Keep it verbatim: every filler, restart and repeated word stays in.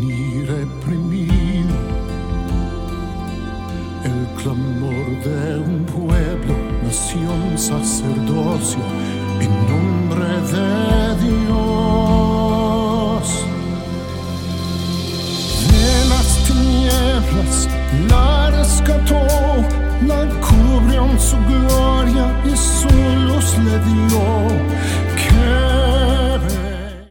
ni reprimido. El clamor de un pueblo, nación, sacerdocio, en nombre de Dios. De las tinieblas la rescató, la cubrió en su gloria y su luz le dio.